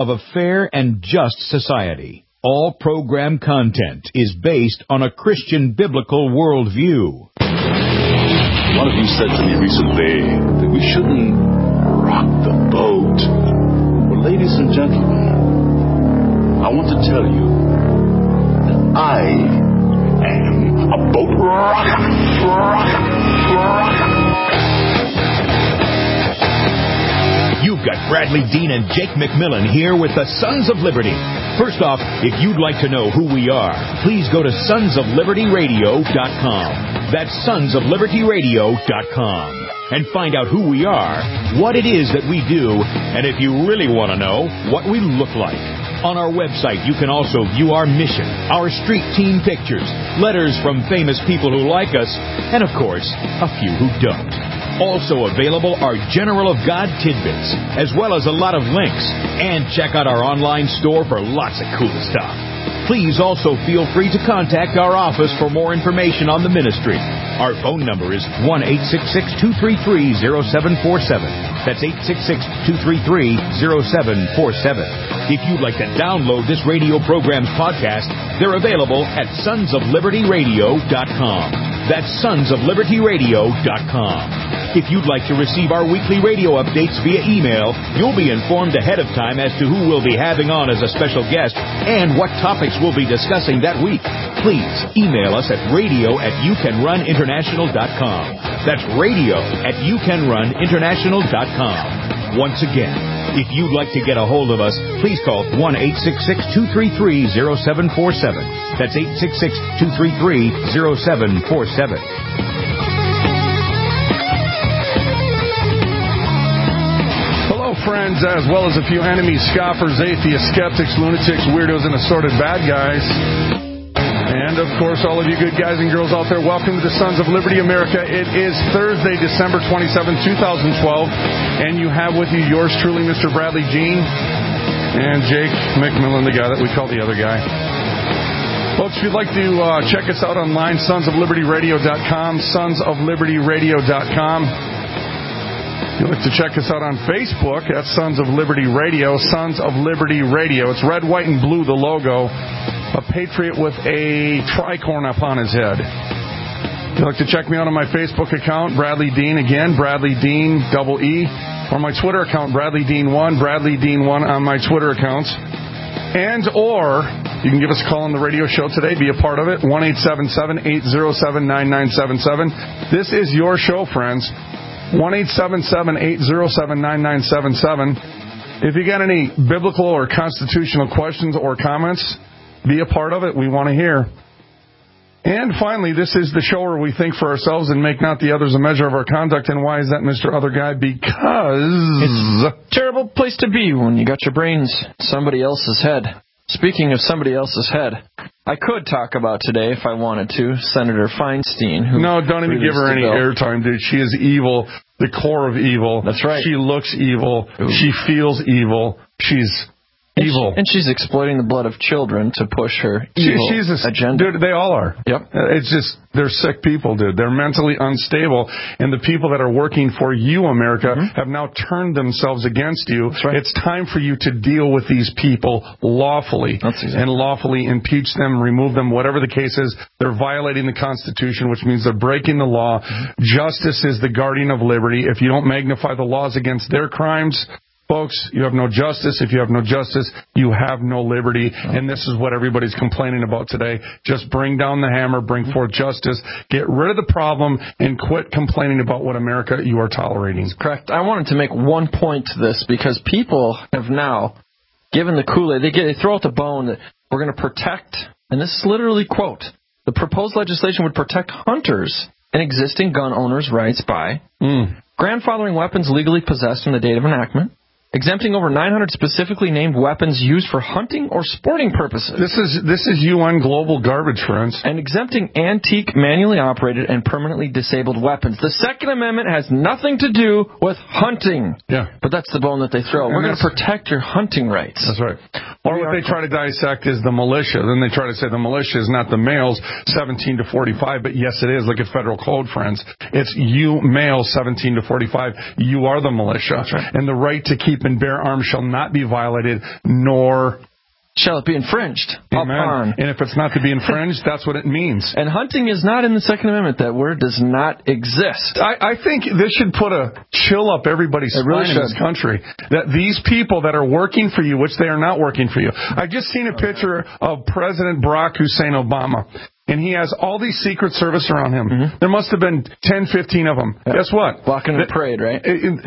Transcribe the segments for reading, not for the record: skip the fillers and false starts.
of a fair and just society. All program content is based on a Christian biblical worldview. One of you said to me recently that we shouldn't rock the boat. Well, ladies and gentlemen, I want to tell you that I am a boat rocker. You've got Bradley Dean and Jake McMillan here with the Sons of Liberty. First off, if you'd like to know who we are, please go to sonsoflibertyradio.com. That's sonsoflibertyradio.com. And find out who we are, what it is that we do, and if you really want to know, what we look like. On our website, you can also view our mission, our street team pictures, letters from famous people who like us, and of course, a few who don't. Also available are General of God tidbits, as well as a lot of links. And check out our online store for lots of cool stuff. Please also feel free to contact our office for more information on the ministry. Our phone number is 1-866-233-0747. That's 866-233-0747. If you'd like to download this radio program's podcast, they're available at sonsoflibertyradio.com. That's sonsoflibertyradio.com. If you'd like to receive our weekly radio updates via email, you'll be informed ahead of time as to who we'll be having on as a special guest and what topics we'll be discussing that week. Please email us at radio@youcanruninternational.com. That's radio@youcanruninternational.com. Once again, if you'd like to get a hold of us, please call 1-866-233-0747. That's 866-233-0747. Friends, as well as a few enemies, scoffers, atheists, skeptics, lunatics, weirdos, and assorted bad guys. And, of course, all of you good guys and girls out there, welcome to the Sons of Liberty America. It is Thursday, December 27, 2012, and you have with you yours truly, Mr. Bradley Dean, and Jake McMillan, the guy that we call the other guy. Folks, if you'd like to check us out online, sonsoflibertyradio.com, sonsoflibertyradio.com. If you'd like to check us out on Facebook, that's Sons of Liberty Radio, Sons of Liberty Radio. It's red, white, and blue, the logo. A patriot with a tricorn up on his head. If you'd like to check me out on my Facebook account, Bradley Dean, again, Bradley Dean, double E. Or my Twitter account, Bradley Dean1, Bradley Dean1 on my Twitter accounts. Or you can give us a call on the radio show today. Be a part of it, 1-877-807-9977. This is your show, friends. 1-877-807-9977. If you got any biblical or constitutional questions or comments, be a part of it. We want to hear. And finally, this is the show where we think for ourselves and make not the others a measure of our conduct. And why is that, Mr. Other Guy? Because it's a terrible place to be when you got your brains somebody else's head. Speaking of somebody else's head, I could talk about today, if I wanted to, Senator Feinstein. No, don't even give her any airtime, dude. She is evil, the core of evil. That's right. She looks evil. Ooh. She feels evil. She's evil. And she's exploiting the blood of children to push her evil agenda. Dude, they all are. Yep. It's just, they're sick people, dude. They're mentally unstable. And the people that are working for you, America, have now turned themselves against you. That's right. It's time for you to deal with these people lawfully. And lawfully impeach them, remove them, whatever the case is. They're violating the Constitution, which means they're breaking the law. Justice is the guardian of liberty. If you don't magnify the laws against their crimes, folks, you have no justice. If you have no justice, you have no liberty. And this is what everybody's complaining about today. Just bring down the hammer, bring forth justice, get rid of the problem, and quit complaining about what America you are tolerating. Correct. I wanted to make one point to this because people have now given the Kool-Aid. They throw out the bone that we're going to protect, and this is literally, quote, the proposed legislation would protect hunters and existing gun owners' rights by grandfathering weapons legally possessed from the date of enactment, exempting over 900 specifically named weapons used for hunting or sporting purposes. This is UN global garbage, friends. And exempting antique, manually operated, and permanently disabled weapons. The Second Amendment has nothing to do with hunting. Yeah. But that's the bone that they throw. We're going to protect your hunting rights. That's right. Or what they try to dissect is the militia. Then they try to say the militia is not the males 17 to 45, but yes, it is. Look at federal code, friends. It's you males 17 to 45. You are the militia. That's right. And the right to keep and bear arms shall not be violated, nor shall it be infringed. Amen. Upon. And if it's not to be infringed, that's what it means. And hunting is not in the Second Amendment. That word does not exist. I think this should put a chill up everybody's spine in this country. That these people that are working for you, which they are not working for you. I've just seen a picture of President Barack Hussein Obama. And he has all these Secret Service around him. Mm-hmm. There must have been 10, 15 of them. Yeah. Guess what? Walking in a parade, right?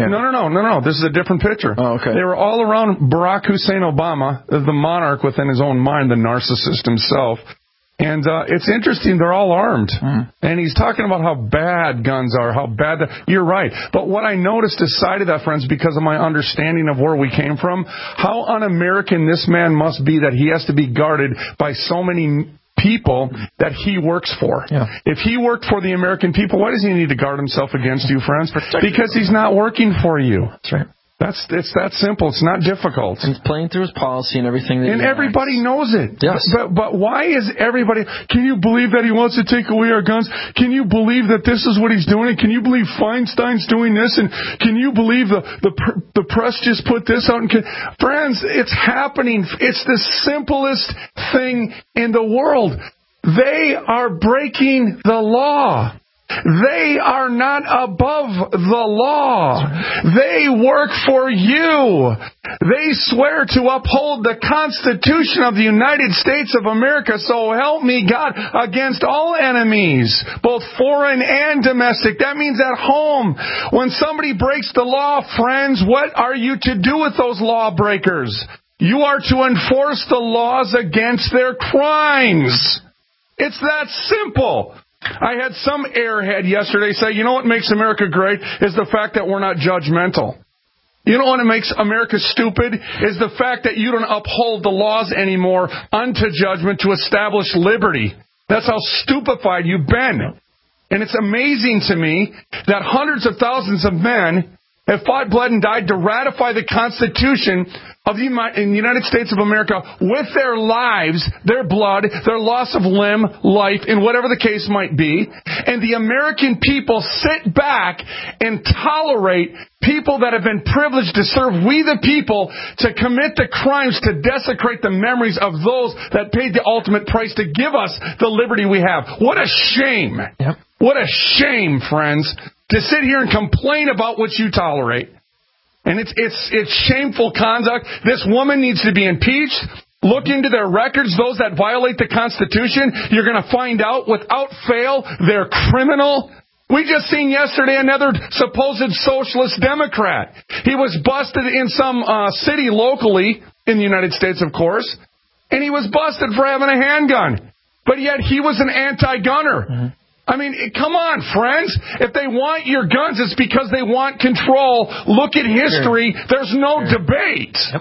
No. This is a different picture. Oh, okay. They were all around Barack Hussein Obama, the monarch within his own mind, the narcissist himself. And it's interesting, they're all armed. Mm. And he's talking about how bad guns are, how bad... You're right. But what I noticed aside of that, friends, because of my understanding of where we came from, how un-American this man must be that he has to be guarded by so many people that he works for. Yeah. If he worked for the American people, why does he need to guard himself against you, friends? Because he's not working for you. That's right. It's that simple. It's not difficult. He's playing through his policy and everything. And everybody knows it. Yes. But why is everybody... Can you believe that he wants to take away our guns? Can you believe that this is what he's doing? And can you believe Feinstein's doing this? And can you believe the press just put this out? And friends, it's happening. It's the simplest thing in the world. They are breaking the law. They are not above the law. They work for you. They swear to uphold the Constitution of the United States of America, so help me God, against all enemies, both foreign and domestic. That means at home. When somebody breaks the law, friends, what are you to do with those lawbreakers? You are to enforce the laws against their crimes. It's that simple. I had some airhead yesterday say, you know what makes America great is the fact that we're not judgmental. You know what makes America stupid is the fact that you don't uphold the laws anymore unto judgment to establish liberty. That's how stupefied you've been. And it's amazing to me that hundreds of thousands of men have fought, bled, and died to ratify the Constitution of the United States of America with their lives, their blood, their loss of limb, life, and whatever the case might be. And the American people sit back and tolerate people that have been privileged to serve we the people to commit the crimes to desecrate the memories of those that paid the ultimate price to give us the liberty we have. What a shame. Yep. What a shame, friends, to sit here and complain about what you tolerate. And it's shameful conduct. This woman needs to be impeached. Look into their records. Those that violate the Constitution, you're going to find out without fail they're criminal. We just seen yesterday another supposed socialist Democrat. He was busted in some city locally in the United States, of course, and he was busted for having a handgun. But yet he was an anti-gunner. Mm-hmm. I mean, come on, friends. If they want your guns, it's because they want control. Look at history. There's no debate. Yep.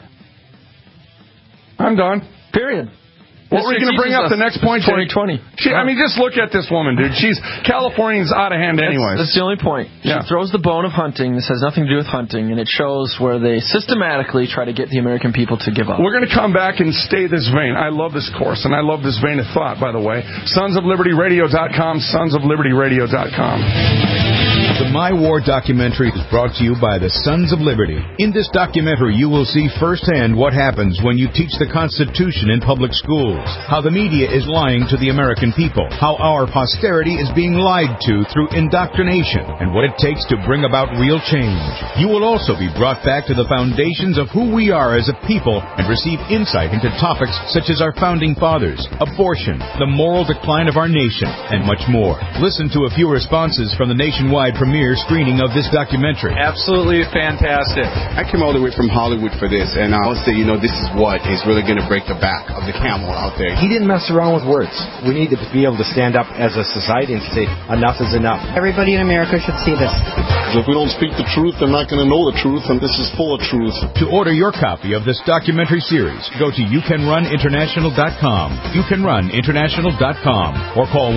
I'm done. Period. What were you going to bring up? The next point? 2020. I mean, just look at this woman, dude. California's out of hand anyways. That's the only point. Yeah. She throws the bone of hunting. This has nothing to do with hunting, and it shows where they systematically try to get the American people to give up. We're going to come back and stay this vein. I love this course, and I love this vein of thought, by the way. SonsOfLibertyRadio.com, SonsOfLibertyRadio.com. The My War documentary is brought to you by the Sons of Liberty. In this documentary, you will see firsthand what happens when you teach the Constitution in public schools, how the media is lying to the American people, how our posterity is being lied to through indoctrination, and what it takes to bring about real change. You will also be brought back to the foundations of who we are as a people and receive insight into topics such as our founding fathers, abortion, the moral decline of our nation, and much more. Listen to a few responses from the nationwide premiere screening of this documentary. Absolutely fantastic. I came all the way from Hollywood for this, and I would say, this is what is really going to break the back of the camel out there. He didn't mess around with words. We need to be able to stand up as a society and say, enough is enough. Everybody in America should see this. If we don't speak the truth, they're not going to know the truth, and this is full of truth. To order your copy of this documentary series, go to YouCanRunInternational.com, YouCanRunInternational.com, or call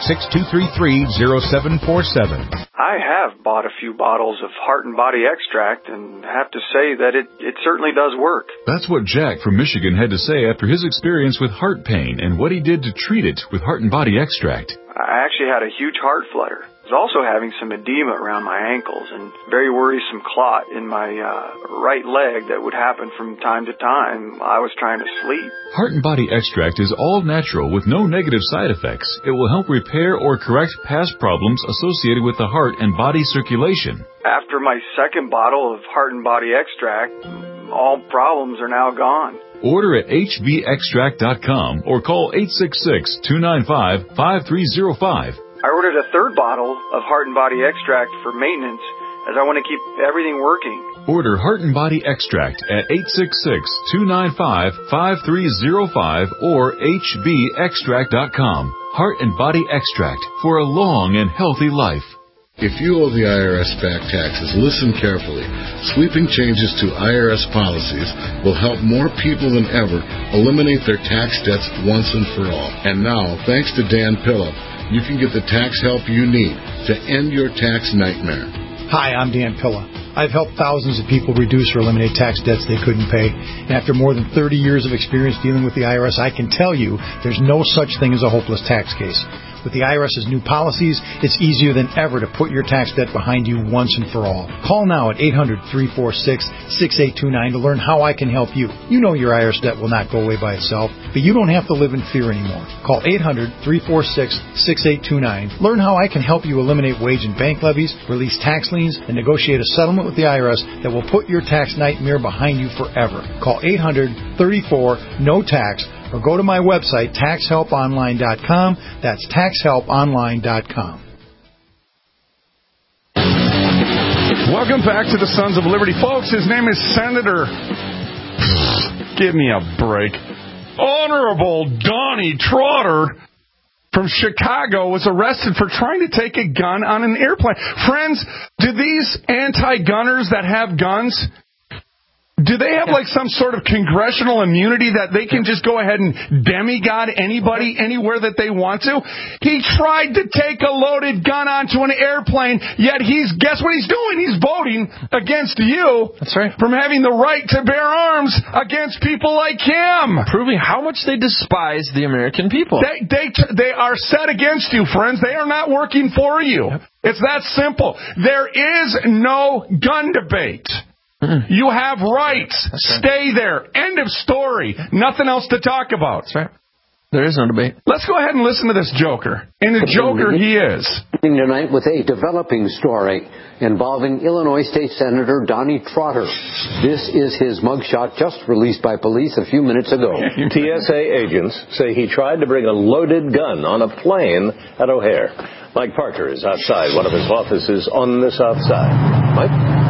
1-866-233-0747. I have bought a few bottles of Heart and Body Extract and have to say that it certainly does work. That's what Jack from Michigan had to say after his experience with heart pain and what he did to treat it with Heart and Body Extract. I actually had a huge heart flutter. I was also having some edema around my ankles and very worrisome clot in my right leg that would happen from time to time. I was trying to sleep. Heart and Body Extract is all natural with no negative side effects. It will help repair or correct past problems associated with the heart and body circulation. After my second bottle of Heart and Body Extract, all problems are now gone. Order at hbextract.com or call 866-295-5305. I ordered a third bottle of Heart and Body Extract for maintenance as I want to keep everything working. Order Heart and Body Extract at 866-295-5305 or hbextract.com. Heart and Body Extract for a long and healthy life. If you owe the IRS back taxes, listen carefully. Sweeping changes to IRS policies will help more people than ever eliminate their tax debts once and for all. And now, thanks to Dan Pilla, you can get the tax help you need to end your tax nightmare. Hi, I'm Dan Pilla. I've helped thousands of people reduce or eliminate tax debts they couldn't pay. And after more than 30 years of experience dealing with the IRS, I can tell you there's no such thing as a hopeless tax case. With the IRS's new policies, it's easier than ever to put your tax debt behind you once and for all. Call now at 800-346-6829 to learn how I can help you. You know your IRS debt will not go away by itself, but you don't have to live in fear anymore. Call 800-346-6829. Learn how I can help you eliminate wage and bank levies, release tax liens, and negotiate a settlement with the IRS that will put your tax nightmare behind you forever. Call 800-34-NO-TAX or go to my website, taxhelponline.com. That's taxhelponline.com. Welcome back to the Sons of Liberty. Folks, his name is Senator... Give me a break. Honorable Donnie Trotter from Chicago was arrested for trying to take a gun on an airplane. Friends, do these anti-gunners that have guns... Do they have like some sort of congressional immunity that they can just go ahead and demigod anybody anywhere that they want to? He tried to take a loaded gun onto an airplane, yet guess what he's doing? He's voting against you. That's right. From having the right to bear arms against people like him. Proving how much they despise the American people. They are set against you, friends. They are not working for you. Yep. It's that simple. There is no gun debate. You have rights. Right. Stay there. End of story. Nothing else to talk about. That's right. There is no debate. Let's go ahead and listen to this joker. And the joker he is. Tonight with a developing story involving Illinois State Senator Donnie Trotter. This is his mugshot just released by police a few minutes ago. TSA agents say he tried to bring a loaded gun on a plane at O'Hare. Mike Parker is outside one of his offices on the south side. Mike?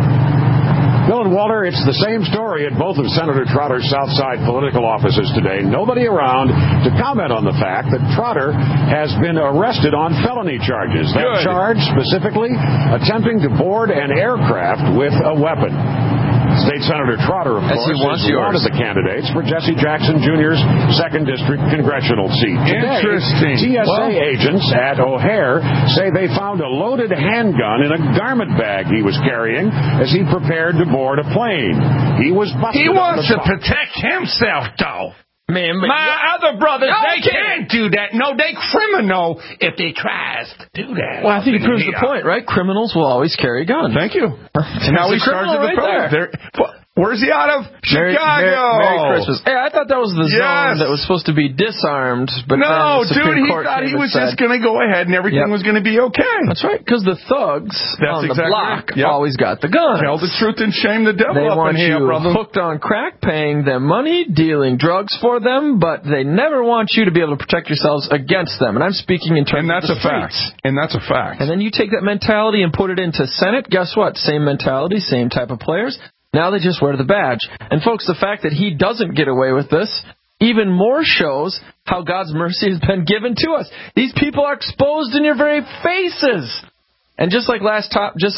Bill and Walter, it's the same story at both of Senator Trotter's Southside political offices today. Nobody around to comment on the fact that Trotter has been arrested on felony charges. That charge, specifically, attempting to board an aircraft with a weapon. State Senator Trotter, of course, is one of the candidates for Jesse Jackson Jr.'s 2nd District congressional seat. Interesting. TSA agents at O'Hare say they found a loaded handgun in a garment bag he was carrying as he prepared to board a plane. He was busted. He wants to protect himself, though. Man, my other brothers, they can't do that. No, they criminal if they tries to do that. Well, I think it proves the point, right? Criminals will always carry guns. Thank you. Now he's charged with the program. Where's he out of? Chicago. Merry Christmas. Hey, I thought that was the zone that was supposed to be disarmed. But no, dude, he thought he was just going to go ahead and everything was going to be okay. That's right, because the thugs on the block always got the guns. Tell the truth and shame the devil up in here, brother. Hooked on crack, paying them money, dealing drugs for them, but they never want you to be able to protect yourselves against them. And I'm speaking in terms of the streets. And that's a fact. And then you take that mentality and put it into Senate. Guess what? Same mentality, same type of players. Now they just wear the badge. And, folks, the fact that he doesn't get away with this even more shows how God's mercy has been given to us. These people are exposed in your very faces. And just like last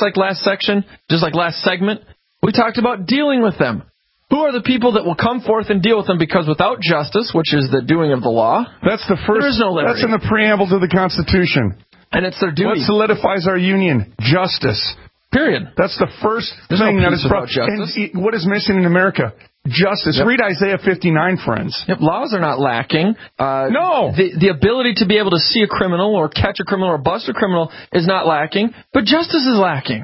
segment, we talked about dealing with them. Who are the people that will come forth and deal with them? Because without justice, which is the doing of the law, that's the first. There is no liberty. That's in the preamble to the Constitution. And it's their duty. What solidifies our union? Justice. Period. That's the first thing that is brought. And what is missing in America? justice. Yep. Read Isaiah 59, friends. Yep, laws are not lacking. No. The ability to be able to see a criminal or catch a criminal or bust a criminal is not lacking, but justice is lacking.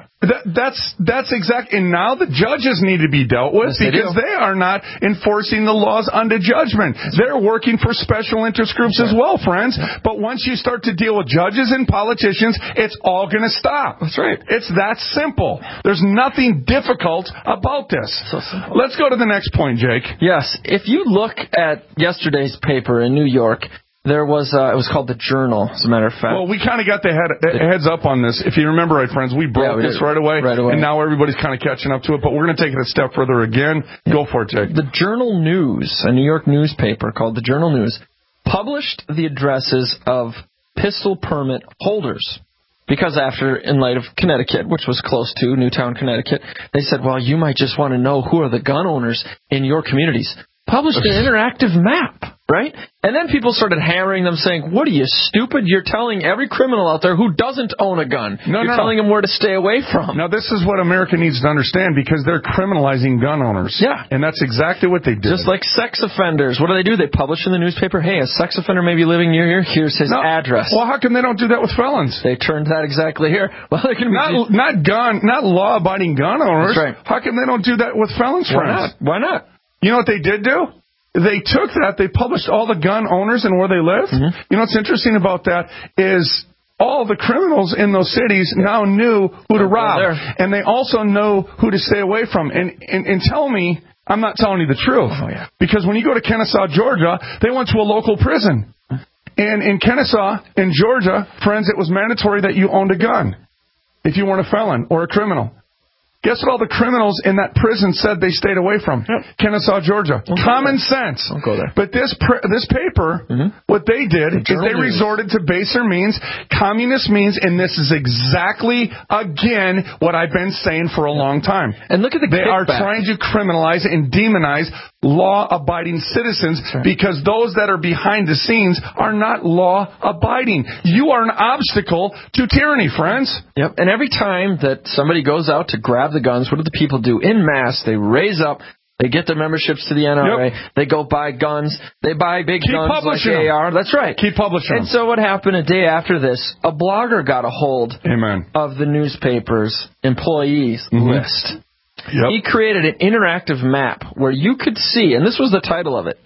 That's exactly. And now the judges need to be dealt with because they are not enforcing the laws unto judgment. They're working for special interest groups as well, friends. But once you start to deal with judges and politicians, it's all going to stop. That's right. It's that simple. There's nothing difficult about this. So simple. Let's go to the next point, Jake. Yes. If you look at yesterday's paper in New York, there was, it was called The Journal, as a matter of fact. Well, we kind of got the heads up on this. If you remember, right, friends, we broke this right away, and now everybody's kind of catching up to it, but we're going to take it a step further again. Go for it, Jake. The Journal News, a New York newspaper called The Journal News, published the addresses of pistol permit holders. Because in light of Connecticut, which was close to Newtown, Connecticut, they said, well, you might just want to know who are the gun owners in your communities. Published an interactive map, right? And then people started hammering them, saying, what are you, stupid? You're telling every criminal out there who doesn't own a gun. You're telling them where to stay away from. Now, this is what America needs to understand, because they're criminalizing gun owners. Yeah. And that's exactly what they did. Just like sex offenders. What do? They publish in the newspaper, hey, a sex offender may be living near here. Here's his address. Well, how come they don't do that with felons? They turned that exactly here. Well, they're going to be... Not law-abiding gun owners. That's right. How come they don't do that with felons, friends? Why not? You know what they did do? They took that, they published all the gun owners and where they live. Mm-hmm. You know what's interesting about that is all the criminals in those cities now knew who to rob. And they also know who to stay away from. And tell me, I'm not telling you the truth. Oh, yeah. Because when you go to Kennesaw, Georgia, they went to a local prison. And in Kennesaw, in Georgia, friends, it was mandatory that you owned a gun if you weren't a felon or a criminal. Guess what all the criminals in that prison said they stayed away from? Yep. Kennesaw, Georgia. Common sense. Don't go there. But this paper, what they did is they resorted to baser means, communist means, and this is exactly, again, what I've been saying for a long time. And look at the They are trying to criminalize and demonize law-abiding citizens because those that are behind the scenes are not law-abiding. You are an obstacle to tyranny, friends. Yep. And every time that somebody goes out to grab the guns, what do the people do? En masse, they raise up, they get their memberships to the NRA, they go buy guns, they buy big guns like AR. That's right. Keep publishing And so what happened a day after this, a blogger got a hold of the newspaper's employees list. Yep. He created an interactive map where you could see, and this was the title of it,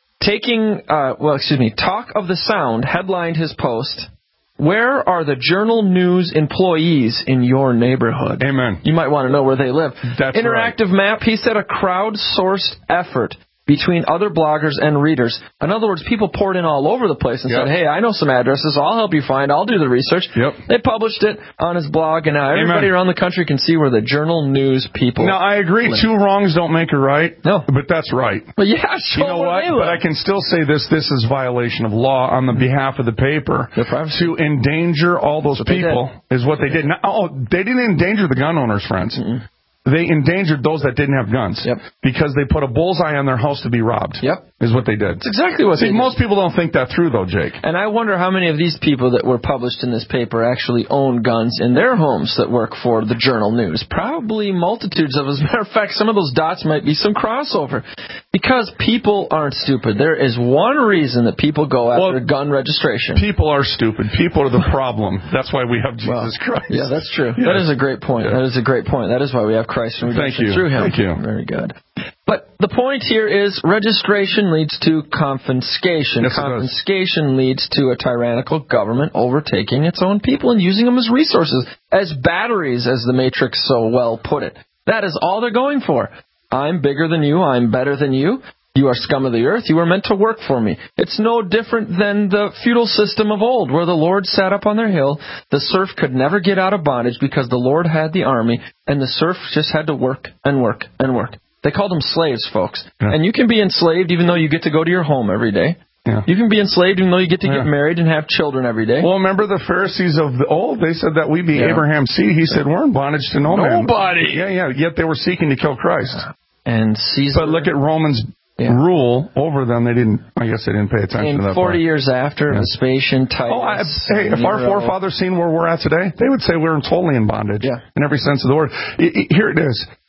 Talk of the Sound headlined his post. Where are the Journal News employees in your neighborhood? Amen. You might want to know where they live. That's interactive map, he said, a crowdsourced effort between other bloggers and readers. In other words, people poured in all over the place and said, hey, I know some addresses. I'll help you find. I'll do the research. They published it on his blog, and now everybody around the country can see where the Journal News people Now, I agree. live. 2 wrongs don't make a right. No. But that's right. But yeah, you know what? But I can still say this is violation of law on the behalf of the paper. To endanger all those people is what they did. Now, they didn't endanger the gun owners, friends. They endangered those that didn't have guns because they put a bullseye on their house to be robbed. Is what they did. That's exactly what they did. Most people don't think that through, though, Jake. And I wonder how many of these people that were published in this paper actually own guns in their homes that work for the Journal News. Probably multitudes of them. As a matter of fact, some of those dots might be some crossover. Because people aren't stupid. There is one reason that people go after gun registration. People are stupid. People are the problem. That's why we have Jesus Christ. Yeah, that's true. That is a great point. That is a great point. That is why we have Christ and redemption through him. Thank you. Very good. But the point here is registration leads to confiscation. Yes, Confiscation leads to a tyrannical government overtaking its own people and using them as resources, as batteries, as the Matrix so well put it. That is all they're going for. I'm bigger than you. I'm better than you. You are scum of the earth. You are meant to work for me. It's no different than the feudal system of old, where the Lord sat up on their hill. The serf could never get out of bondage because the Lord had the army, and the serf just had to work and work and work. They called them slaves, folks. And you can be enslaved even though you get to go to your home every day. You can be enslaved even though you get to get married and have children every day. Well, remember the Pharisees of the old? They said that we be Abraham's seed. He said, we're in bondage to no man. Nobody. Yet they were seeking to kill Christ. And Caesar. But look at Romans' rule over them. They didn't pay attention to that 40 years after, Vespasian, Titus. If our forefathers seen where we're at today, they would say we're totally in bondage. In every sense of the word. Here it is.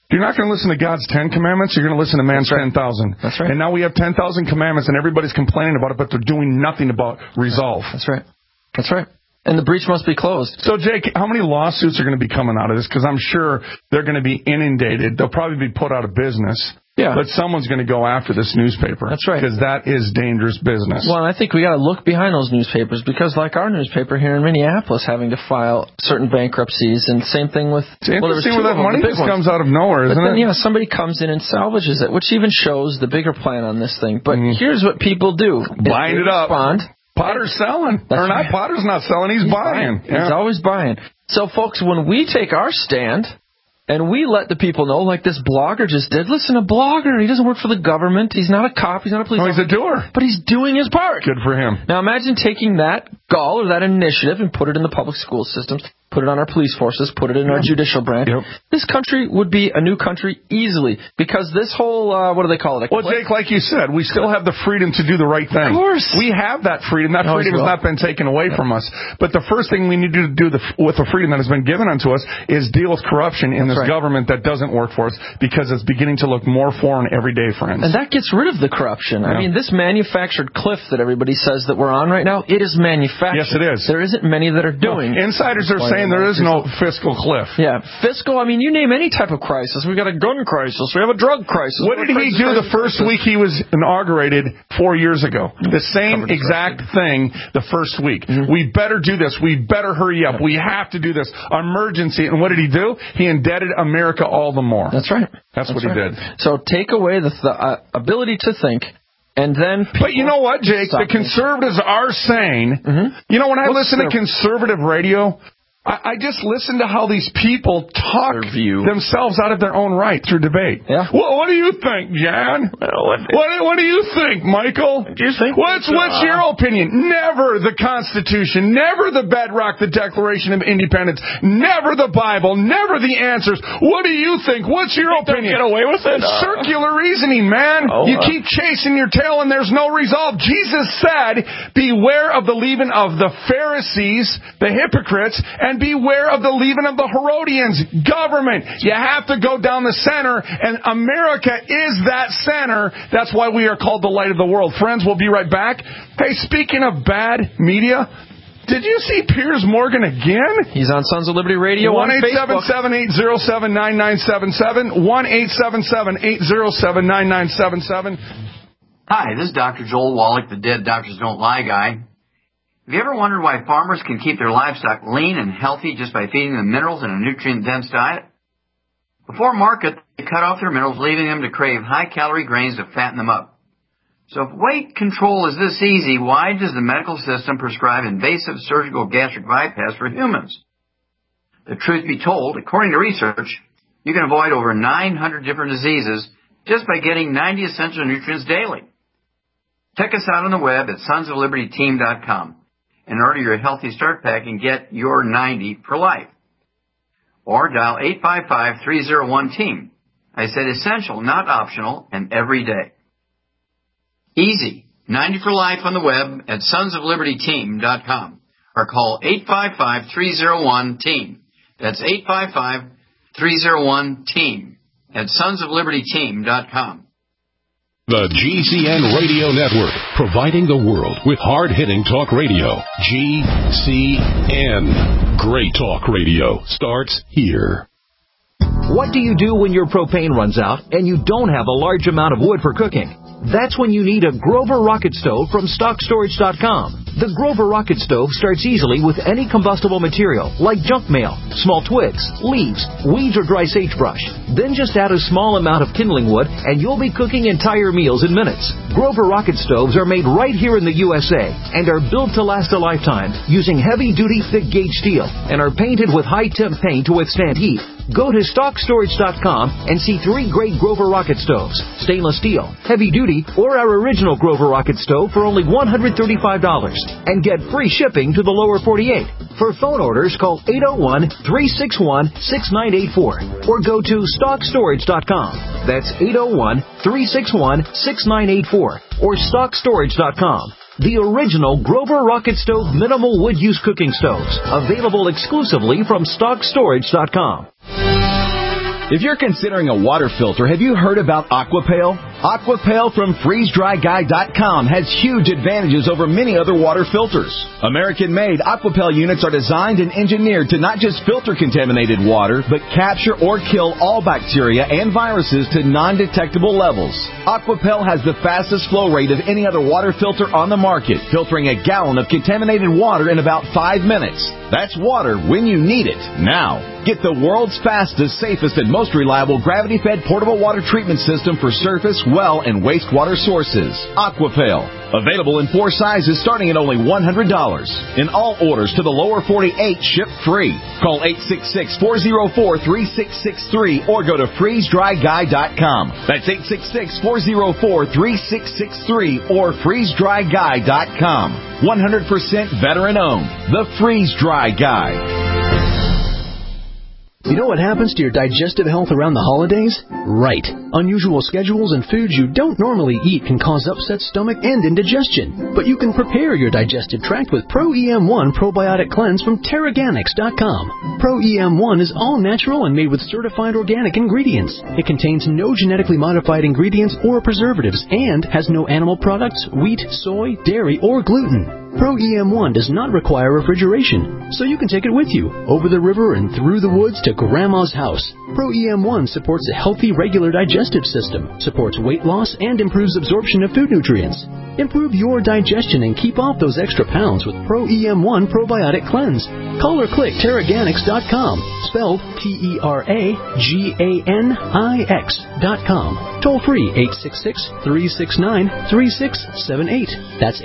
You're not going to listen to God's 10 commandments. You're going to listen to man's 10,000. That's right. And now we have 10,000 commandments, and everybody's complaining about it, but they're doing nothing about resolve. That's right. That's right. And the breach must be closed. So, Jake, how many lawsuits are going to be coming out of this? Because I'm sure they're going to be inundated. They'll probably be put out of business. Yeah. But someone's going to go after this newspaper. That's right. Because that is dangerous business. Well, and I think we got to look behind those newspapers because, like our newspaper here in Minneapolis, having to file certain bankruptcies, and same thing with. It's interesting where that money just comes out of nowhere, isn't it? Yeah, somebody comes in and salvages it, which even shows the bigger plan on this thing. But here's what people do: bind it up. Respond. Potter's selling. Or not, Potter's not selling, he's buying. Yeah. He's always buying. So, folks, when we take our stand and we let the people know, like this blogger just did, listen, a blogger, he doesn't work for the government, he's not a cop, he's not a police officer. He's a doer. But he's doing his part. Good for him. Now, imagine taking that gall or that initiative and put it in the public school systems, put it on our police forces, put it in our judicial branch. Yep. This country would be a new country easily because this whole, what do they call it? Well, Jake, like you said, we still have the freedom to do the right thing. Of course. We have that freedom. That freedom has not been taken away from us. But the first thing we need to do with the freedom that has been given unto us is deal with corruption in this government that doesn't work for us because it's beginning to look more foreign every day, friends. And that gets rid of the corruption. I mean, this manufactured cliff that everybody says that we're on right now, it is manufactured. Yes, it is. There isn't many that are doing. Insiders are saying there is no fiscal cliff. Yeah, fiscal, I mean, you name any type of crisis. We've got a gun crisis. We have a drug crisis. What did he do the first week he was inaugurated 4 years ago? The same exact thing the first week. We better do this. We better hurry up. We have to do this. Emergency. And what did he do? He indebted America all the more. That's right. That's what he did. So take away the ability to think. And then but you know what, Jake? The conservatives are saying, you know, when I listen to conservative radio, I just listen to how these people talk themselves out of their own right through debate. Yeah. Well, what do you think, Jan? What do you think, Michael? Do you think what's your opinion? Never the Constitution, never the bedrock, the Declaration of Independence, never the Bible, never the answers. What do you think? What's your opinion? Get away with it? Circular reasoning, man. You keep chasing your tail and there's no resolve. Jesus said, beware of the leaven of the Pharisees, the hypocrites, and beware of the leaven of the Herodians, government. You have to go down the center, and America is that center. That's why we are called the light of the world. Friends, we'll be right back. Hey, speaking of bad media, did you see Piers Morgan again? He's on Sons of Liberty Radio on Facebook. 1-877-807-9977. 1-877-807-9977. Hi, this is Dr. Joel Wallach, the Dead Doctors Don't Lie guy. Have you ever wondered why farmers can keep their livestock lean and healthy just by feeding them minerals in a nutrient-dense diet? Before market, they cut off their minerals, leaving them to crave high-calorie grains to fatten them up. So if weight control is this easy, why does the medical system prescribe invasive surgical gastric bypass for humans? The truth be told, according to research, you can avoid over 900 different diseases just by getting 90 essential nutrients daily. Check us out on the web at sonsoflibertyteam.com. And order your Healthy Start Pack and get your 90 for life. Or dial 855-301-TEAM. I said essential, not optional, and every day. Easy. 90 for life on the web at sonsoflibertyteam.com. Or call 855-301-TEAM. That's 855-301-TEAM at sonsoflibertyteam.com. The GCN Radio Network, providing the world with hard-hitting talk radio. GCN. Great talk radio starts here. What do you do when your propane runs out and you don't have a large amount of wood for cooking? That's when you need a Grover Rocket Stove from StockStorage.com. The Grover Rocket Stove starts easily with any combustible material, like junk mail, small twigs, leaves, weeds, or dry sagebrush. Then just add a small amount of kindling wood, and you'll be cooking entire meals in minutes. Grover Rocket Stoves are made right here in the USA and are built to last a lifetime using heavy-duty, thick-gauge steel and are painted with high-temp paint to withstand heat. Go to StockStorage.com and see 3 great Grover Rocket Stoves, stainless steel, heavy-duty, or our original Grover Rocket Stove for only $135. And get free shipping to the lower 48. For phone orders, call 801-361-6984 or go to StockStorage.com. That's 801-361-6984 or StockStorage.com. The original Grover Rocket Stove minimal wood use cooking stoves, available exclusively from StockStorage.com. If you're considering a water filter, have you heard about Aquapail? Aquapail from FreezeDryGuy.com has huge advantages over many other water filters. American-made Aquapail units are designed and engineered to not just filter contaminated water, but capture or kill all bacteria and viruses to non-detectable levels. Aquapail has the fastest flow rate of any other water filter on the market, filtering a gallon of contaminated water in about 5 minutes. That's water when you need it, now. Get the world's fastest, safest, and most reliable gravity-fed portable water treatment system for surface, well, and wastewater sources. Aquapail. Available in 4 sizes starting at only $100. In all orders to the lower 48, ship free. Call 866-404-3663 or go to FreezeDryGuy.com. That's 866-404-3663 or FreezeDryGuy.com. 100% veteran-owned. The Freeze Dry Guy. You know what happens to your digestive health around the holidays? Right. Unusual schedules and foods you don't normally eat can cause upset stomach and indigestion. But you can prepare your digestive tract with Pro-EM1 Probiotic Cleanse from Teraganix.com. Pro-EM1 is all natural and made with certified organic ingredients. It contains no genetically modified ingredients or preservatives and has no animal products, wheat, soy, dairy, or gluten. Pro-EM1 does not require refrigeration, so you can take it with you, over the river and through the woods to Grandma's house. Pro-EM1 supports a healthy, regular digestive system, supports weight loss, and improves absorption of food nutrients. Improve your digestion and keep off those extra pounds with Pro-EM1 Probiotic Cleanse. Call or click Teraganix.com, spelled Teraganix.com. Toll free 866-369-3678. That's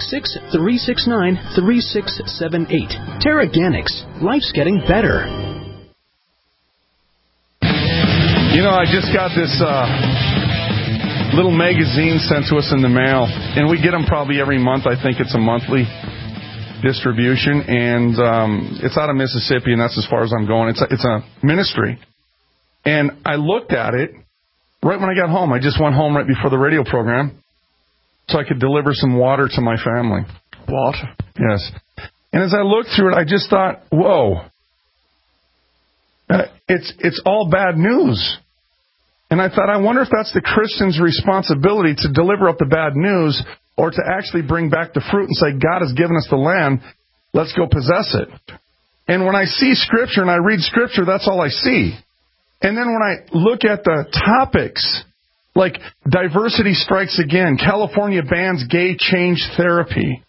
866-369-3678. Teraganix. Life's getting better. You know, I just got this little magazine sent to us in the mail, and we get them probably every month. I think it's a monthly distribution, and it's out of Mississippi, and that's as far as I'm going. It's a ministry. And I looked at it right when I got home. I just went home right before the radio program so I could deliver some water to my family. Water? Yes. And as I looked through it, I just thought, whoa, it's all bad news. And I thought, I wonder if that's the Christian's responsibility to deliver up the bad news or to actually bring back the fruit and say, God has given us the land, let's go possess it. And when I see Scripture and I read Scripture, that's all I see. And then when I look at the topics, like diversity strikes again, California bans gay change therapy,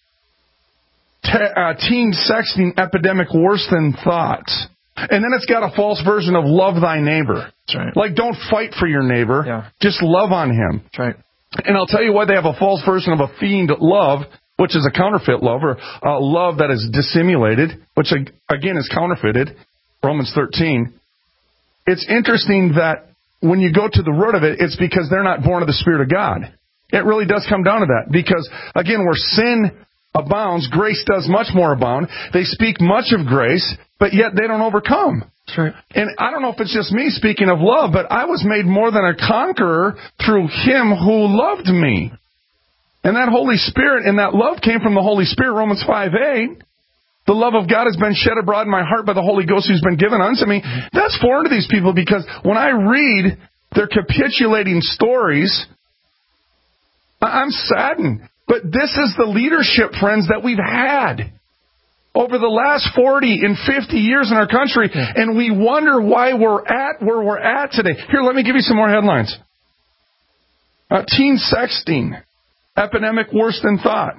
teen sexting epidemic worse than thought. And then it's got a false version of love thy neighbor. That's right. Like, don't fight for your neighbor. Yeah. Just love on him. That's right. And I'll tell you why they have a false version of a feigned love, which is a counterfeit love, or a love that is dissimulated, which, again, is counterfeited. Romans 13. It's interesting that when you go to the root of it, it's because they're not born of the Spirit of God. It really does come down to that. Because, again, where sin abounds, grace does much more abound. They speak much of grace, but yet they don't overcome. That's right. And I don't know if it's just me speaking of love, but I was made more than a conqueror through Him who loved me. And that Holy Spirit and that love came from the Holy Spirit, Romans 5:8. The love of God has been shed abroad in my heart by the Holy Ghost who's been given unto me. That's foreign to these people because when I read their capitulating stories, I'm saddened. But this is the leadership, friends, that we've had over the last 40 and 50 years in our country, and we wonder why we're at where we're at today. Here, let me give you some more headlines. Teen sexting, epidemic worse than thought.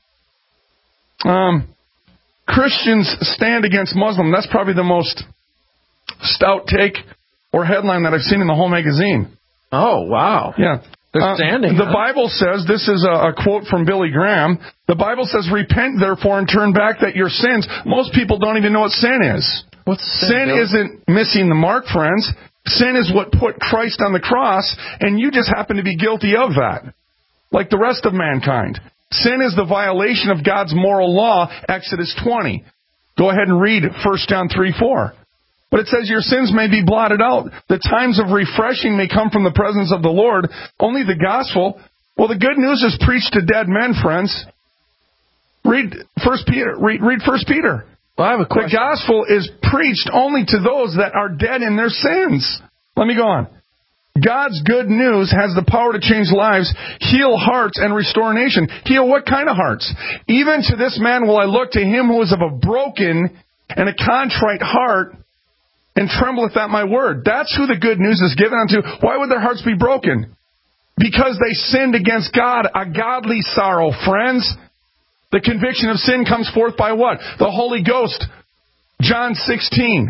Christians stand against Muslim. That's probably the most stout take or headline that I've seen in the whole magazine. Oh, wow. Yeah. The Bible says, this is a quote from Billy Graham, the Bible says, repent therefore and turn back that your sins. Most people don't even know what sin is. What's sin? Sin isn't missing the mark, friends. Sin is what put Christ on the cross, and you just happen to be guilty of that, like the rest of mankind. Sin is the violation of God's moral law, Exodus 20. Go ahead and read 1 John 3:4. But it says your sins may be blotted out. The times of refreshing may come from the presence of the Lord. Only the gospel. Well, the good news is preached to dead men, friends. Read 1 Peter. Read 1 Peter. Well, I have a question. The gospel is preached only to those that are dead in their sins. Let me go on. God's good news has the power to change lives, heal hearts, and restore a nation. Heal what kind of hearts? Even to this man will I look, to him who is of a broken and a contrite heart, and trembleth at my word. That's who the good news is given unto. Why would their hearts be broken? Because they sinned against God. A godly sorrow, friends. The conviction of sin comes forth by what? The Holy Ghost. John 16.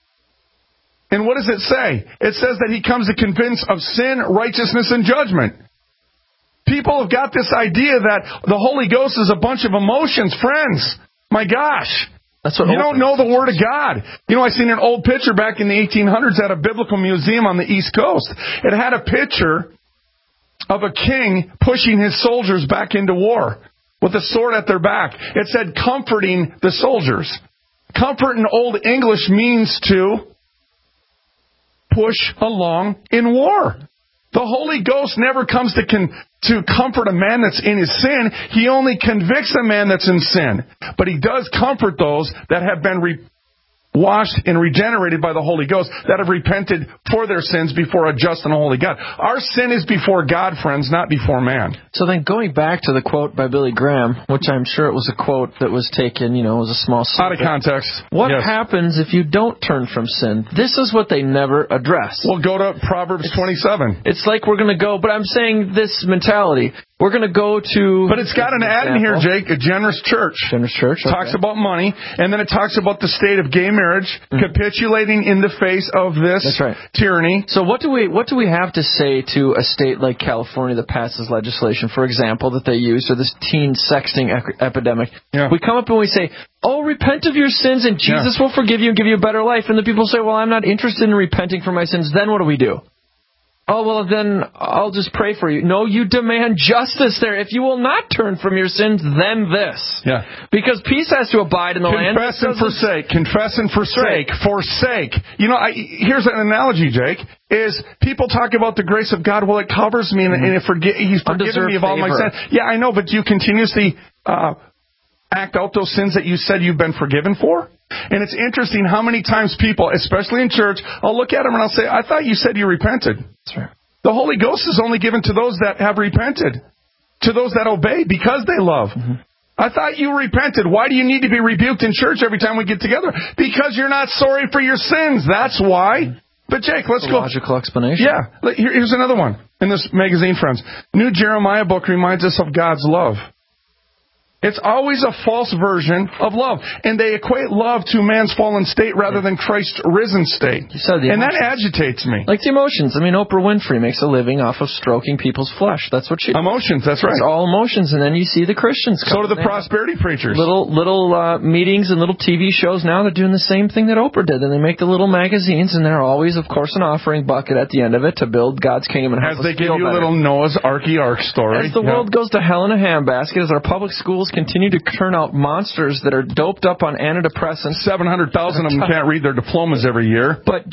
And what does it say? It says that he comes to convince of sin, righteousness, and judgment. People have got this idea that the Holy Ghost is a bunch of emotions. Friends, my gosh. That's what you don't know the Word of God. You know, I seen an old picture back in the 1800s at a biblical museum on the East Coast. It had a picture of a king pushing his soldiers back into war with a sword at their back. It said, comforting the soldiers. Comfort in Old English means to push along in war. The Holy Ghost never comes to comfort a man that's in his sin. He only convicts a man that's in sin. But he does comfort those that have been washed and regenerated by the Holy Ghost, that have repented for their sins before a just and holy God. Our sin is before God, friends, not before man. So then going back to the quote by Billy Graham, which I'm sure it was a quote that was taken, it was a small snippet. Out of context. What happens if you don't turn from sin? This is what they never address. Well, go to Proverbs 27. It's like we're going to go, but I'm saying this mentality. We're going to go to... But it's got an ad in here, Jake, a generous church. Generous church, okay. Talks about money, and then it talks about the state of gay marriage, capitulating in the face of this tyranny. So what do we have to say to a state like California that passes legislation, for example, that they use, or this teen sexting epidemic? Yeah. We come up and we say, oh, repent of your sins and Jesus will forgive you and give you a better life. And the people say, well, I'm not interested in repenting for my sins. Then what do? Oh, well, then I'll just pray for you. No, you demand justice there. If you will not turn from your sins, then this. Yeah. Because peace has to abide in the land. Confess and forsake. Confess and forsake. Forsake. Here's an analogy, Jake, is people talk about the grace of God. Well, it covers me and he's forgiven me of all my sins. Yeah, I know, but do you continuously act out those sins that you said you've been forgiven for? And it's interesting how many times people, especially in church, I'll look at them and I'll say, I thought you said you repented. That's right. The Holy Ghost is only given to those that have repented, to those that obey because they love. I thought you repented. Why do you need to be rebuked in church every time we get together? Because you're not sorry for your sins. That's why. But Jake, let's go. Logical explanation. Yeah. Here's another one in this magazine, friends. New Jeremiah book reminds us of God's love. It's always a false version of love. And they equate love to man's fallen state rather than Christ's risen state. And that agitates me. Like the emotions. I mean, Oprah Winfrey makes a living off of stroking people's flesh. That's what she... Emotions, that's right. It's all emotions. And then you see the Christians come. So do the prosperity preachers. Little meetings and little TV shows now. They're doing the same thing that Oprah did. And they make the little magazines, and they're always, of course, an offering bucket at the end of it to build God's kingdom and help us feel better. As they give you a little Noah's Ark story. As the world goes to hell in a handbasket, as our public schools continue to turn out monsters that are doped up on antidepressants. 700,000 of them can't read their diplomas every year. But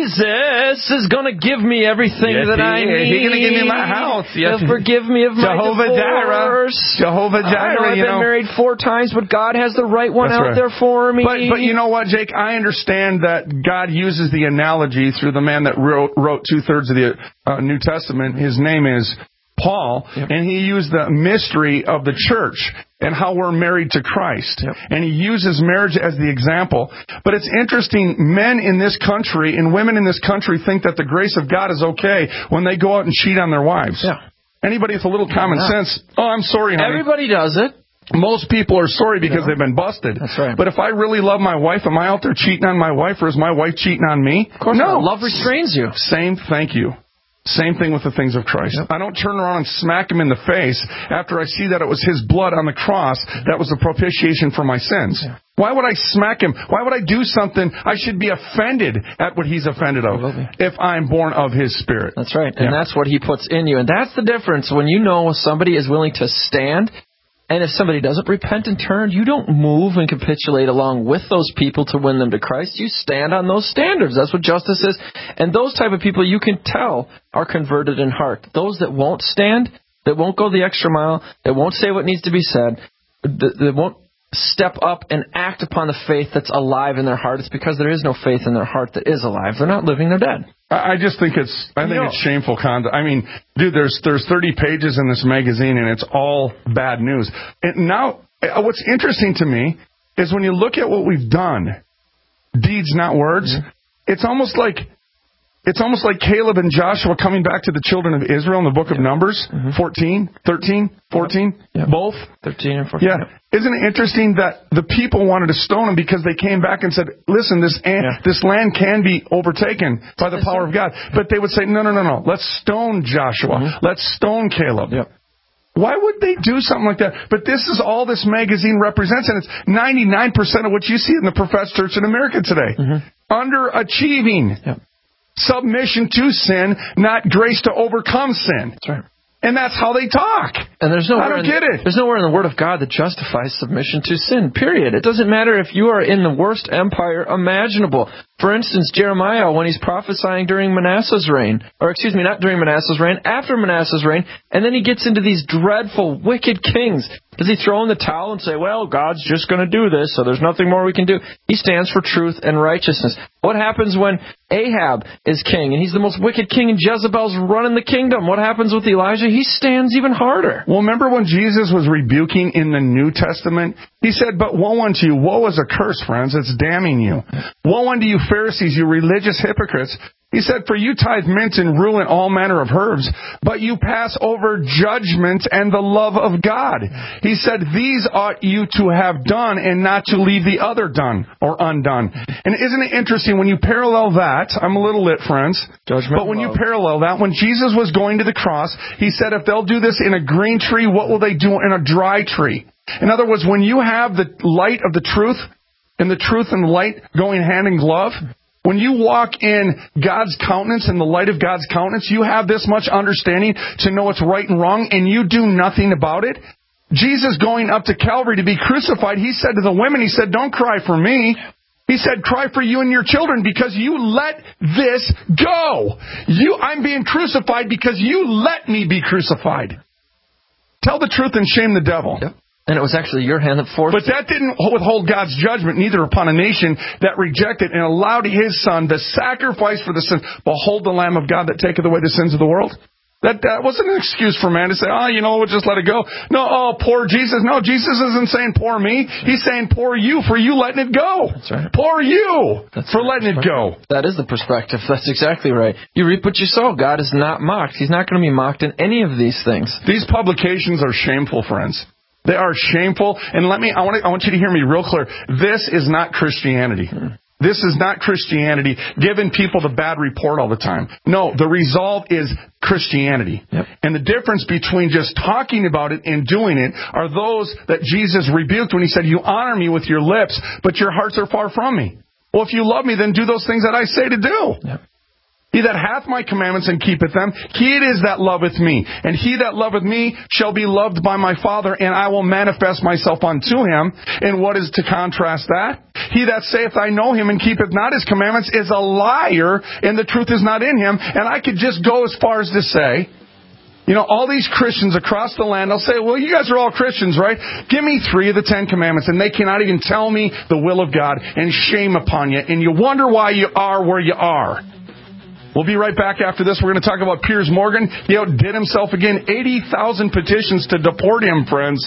Jesus is going to give me everything that I need. He's going to give me my house. Yes. He'll forgive me of my divorce. Jehovah Jireh. I've been married 4 times, but God has the right one there for me. But you know what, Jake? I understand that God uses the analogy through the man that wrote 2/3 of the New Testament. His name is Paul, and he used the mystery of the church and how we're married to Christ. And he uses marriage as the example. But it's interesting, men in this country and women in this country think that the grace of God is okay when they go out and cheat on their wives. Anybody with a little common sense, I'm sorry, honey. Everybody does it. Most people are sorry because they've been busted. That's right. But if I really love my wife, am I out there cheating on my wife, or is my wife cheating on me? Of course not. Love restrains you. Thank you. Same thing with the things of Christ. I don't turn around and smack him in the face after I see that it was his blood on the cross that was the propitiation for my sins. Why would I smack him? Why would I do something? I should be offended at what he's offended of if I'm born of his Spirit. That's right. And that's what he puts in you. And that's the difference when you know somebody is willing to stand. And if somebody doesn't repent and turn, you don't move and capitulate along with those people to win them to Christ. You stand on those standards. That's what justice is. And those type of people you can tell are converted in heart. Those that won't stand, that won't go the extra mile, that won't say what needs to be said, that won't step up and act upon the faith that's alive in their heart, it's because there is no faith in their heart that is alive. They're not living, they're dead. I just think it's shameful conduct. I mean, dude, there's 30 pages in this magazine, and it's all bad news. And now, what's interesting to me is when you look at what we've done, deeds, not words, it's almost like Caleb and Joshua coming back to the children of Israel in the book of Numbers, 13, 14, both. 13 and 14. Yeah. Isn't it interesting that the people wanted to stone them because they came back and said, listen, this land can be overtaken by the power of God. But they would say, no. Let's stone Joshua. Let's stone Caleb. Why would they do something like that? But this is all this magazine represents, and it's 99% of what you see in the professed church in America today. Underachieving. Submission to sin, not grace to overcome sin. That's right. And that's how they talk. And I don't get it. There's nowhere in the Word of God that justifies submission to sin, period. It doesn't matter if you are in the worst empire imaginable. For instance, Jeremiah, when he's prophesying during Manasseh's reign, not during Manasseh's reign, after Manasseh's reign, and then he gets into these dreadful, wicked kings. Does he throw in the towel and say, well, God's just going to do this, so there's nothing more we can do? He stands for truth and righteousness. What happens when Ahab is king, and he's the most wicked king, and Jezebel's running the kingdom? What happens with Elijah? He stands even harder. Well, remember when Jesus was rebuking in the New Testament? He said, but woe unto you. Woe is a curse, friends. It's damning you. Woe unto you, Pharisees, you religious hypocrites. He said, for you tithe mint and rue and all manner of herbs, but you pass over judgment and the love of God. He said, these ought you to have done and not to leave the other done or undone. And isn't it interesting when you parallel that? I'm a little lit, friends. But when you parallel that, when Jesus was going to the cross, he said, if they'll do this in a green tree, what will they do in a dry tree? In other words, when you have the light of the truth and the light going hand in glove, when you walk in God's countenance and the light of God's countenance, you have this much understanding to know what's right and wrong, and you do nothing about it. Jesus going up to Calvary to be crucified, he said to the women, he said, don't cry for me. He said, cry for you and your children because you let this go. I'm being crucified because you let me be crucified. Tell the truth and shame the devil. Yep. And it was actually your hand that forced it. But that didn't withhold God's judgment, neither upon a nation that rejected and allowed his Son to sacrifice for the sin. Behold the Lamb of God that taketh away the sins of the world. That wasn't an excuse for man to say, we'll just let it go. No, poor Jesus. No, Jesus isn't saying poor me. He's saying poor you for you letting it go. That's right. Poor you for letting it go. That is the perspective. That's exactly right. You reap what you sow. God is not mocked. He's not going to be mocked in any of these things. These publications are shameful, friends. They are shameful. And I want you to hear me real clear. This is not Christianity. This is not Christianity, giving people the bad report all the time. No, the resolve is Christianity. Yep. And the difference between just talking about it and doing it are those that Jesus rebuked when he said, you honor me with your lips, but your hearts are far from me. Well, if you love me, then do those things that I say to do. Yep. He that hath my commandments and keepeth them, he it is that loveth me. And he that loveth me shall be loved by my Father, and I will manifest myself unto him. And what is to contrast that? He that saith, I know him, and keepeth not his commandments is a liar, and the truth is not in him. And I could just go as far as to say, all these Christians across the land, they'll say, well, you guys are all Christians, right? Give me 3 of the 10 commandments, and they cannot even tell me the will of God, and shame upon you. And you wonder why you are where you are. We'll be right back after this. We're going to talk about Piers Morgan. He outdid himself again. 80,000 petitions to deport him, friends.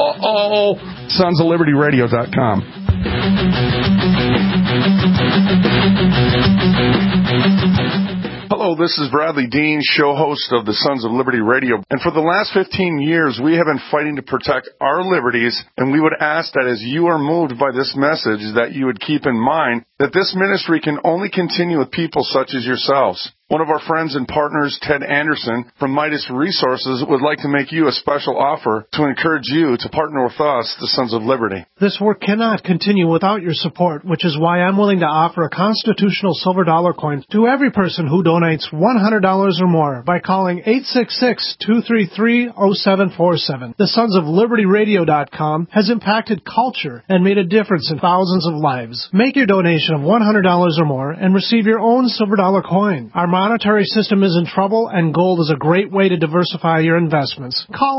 SonsOfLibertyRadio.com. Hello, this is Bradley Dean, show host of the Sons of Liberty Radio. And for the last 15 years, we have been fighting to protect our liberties, and we would ask that as you are moved by this message, that you would keep in mind that this ministry can only continue with people such as yourselves. One of our friends and partners, Ted Anderson from Midas Resources, would like to make you a special offer to encourage you to partner with us, the Sons of Liberty. This work cannot continue without your support, which is why I'm willing to offer a constitutional silver dollar coin to every person who donates $100 or more by calling 866-233-0747. The Sons of Liberty Radio.com has impacted culture and made a difference in thousands of lives. Make your donation of $100 or more and receive your own silver dollar coin. Our motto monetary system is in trouble, and gold is a great way to diversify your investments. Call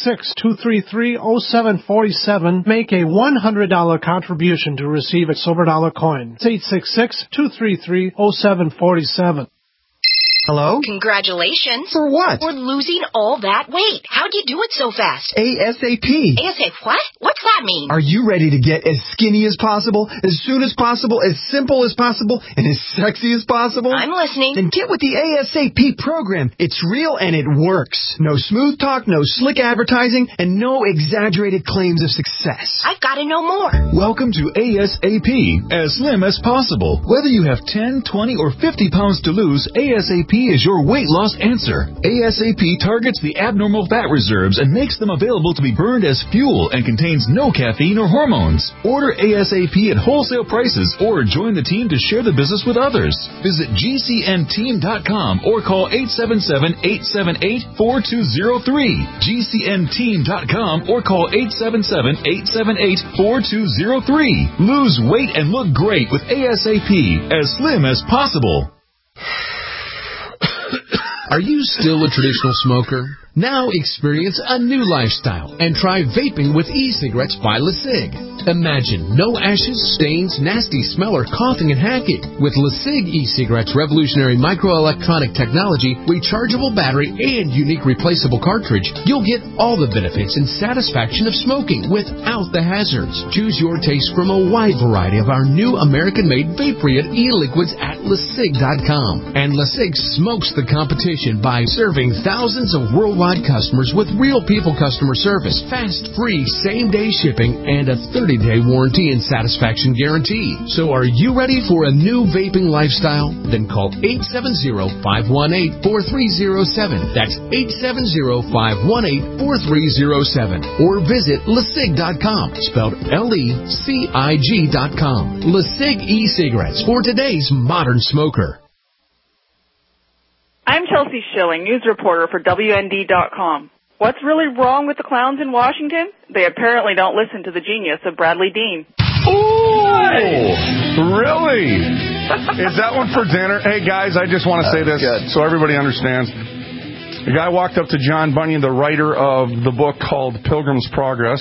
866-233-0747. Make a $100 contribution to receive a silver dollar coin. It's 866-233-0747. Hello? Congratulations. For what? For losing all that weight. How'd you do it so fast? ASAP. ASAP what? What's that mean? Are you ready to get as skinny as possible, as soon as possible, as simple as possible, and as sexy as possible? I'm listening. Then get with the ASAP program. It's real and it works. No smooth talk, no slick advertising, and no exaggerated claims of success. I've got to know more. Welcome to ASAP, as slim as possible. Whether you have 10, 20, or 50 pounds to lose, ASAP is your weight loss answer. ASAP targets the abnormal fat reserves and makes them available to be burned as fuel and contains no caffeine or hormones. Order ASAP at wholesale prices or join the team to share the business with others. Visit GCNteam.com or call 877-878-4203. GCNteam.com or call 877-878-4203. Lose weight and look great with ASAP, as slim as possible. Are you still a traditional smoker? Now experience a new lifestyle and try vaping with e-cigarettes by LeSig. Imagine no ashes, stains, nasty smell, or coughing and hacking. With LeSig e-cigarettes' revolutionary microelectronic technology, rechargeable battery, and unique replaceable cartridge, you'll get all the benefits and satisfaction of smoking without the hazards. Choose your taste from a wide variety of our new American-made vape-free e-liquids at LeSig.com. And LeSig smokes the competition by serving thousands of worldwide customers with real people customer service, fast, free, same-day shipping, and a 30-day warranty and satisfaction guarantee. So are you ready for a new vaping lifestyle? Then call 870-518-4307. That's 870-518-4307. Or visit LeSig.com, spelled LECIG.com. LeSig e-cigarettes for today's modern smoker. I'm Chelsea Schilling, news reporter for WND.com. What's really wrong with the clowns in Washington? They apparently don't listen to the genius of Bradley Dean. Ooh! Really? Is that one for dinner? Hey, guys, I just want to say this so everybody understands. A guy walked up to John Bunyan, the writer of the book called Pilgrim's Progress,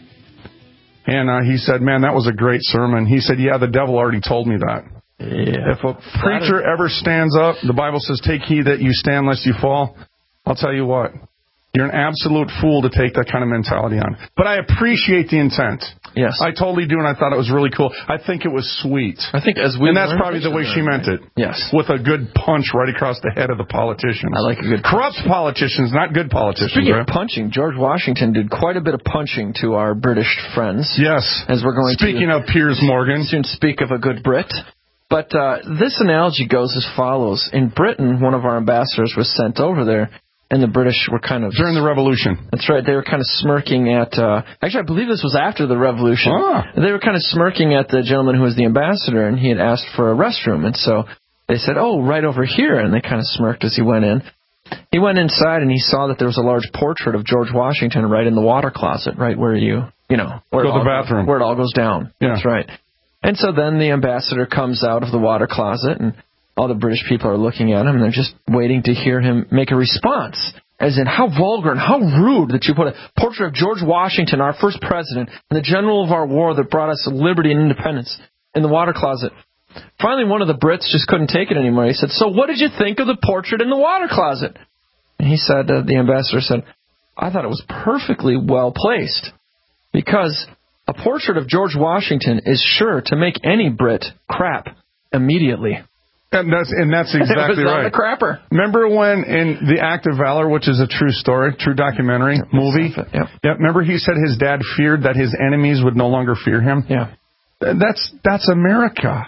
and he said, man, that was a great sermon. He said, yeah, the devil already told me that. Yeah. If a preacher ever stands up, the Bible says, take heed that you stand lest you fall. I'll tell you what, you're an absolute fool to take that kind of mentality on. But I appreciate the intent. Yes. I totally do, and I thought it was really cool. I think it was sweet. I think as we And that's probably the way she meant it. Yes. With a good punch right across the head of the politicians. I like a good corrupt politicians, not good politicians. Speaking right? of punching, George Washington did quite a bit of punching to our British friends. Yes. As we're going Speaking of Piers Morgan. Soon speak of a good Brit. But this analogy goes as follows. In Britain, one of our ambassadors was sent over there, and the British were kind of... During the Revolution. That's right. They were kind of smirking at... actually, I believe this was after the Revolution. They were kind of smirking at the gentleman who was the ambassador, and he had asked for a restroom. And so they said, oh, right over here. And they kind of smirked as he went in. He went inside, and he saw that there was a large portrait of George Washington right in the water closet, right where where the bathroom. Where it all goes down. Yeah. That's right. And so then the ambassador comes out of the water closet, and all the British people are looking at him, and they're just waiting to hear him make a response. As in, how vulgar and how rude that you put a portrait of George Washington, our first president, and the general of our war that brought us liberty and independence, in the water closet. Finally, one of the Brits just couldn't take it anymore. He said, so what did you think of the portrait in the water closet? And he said, the ambassador said, I thought it was perfectly well placed, because a portrait of George Washington is sure to make any Brit crap immediately. And that's exactly right. The crapper. Remember when in The Act of Valor, which is a true story, true documentary movie? Yeah. Remember he said his dad feared that his enemies would no longer fear him? Yeah. That's America.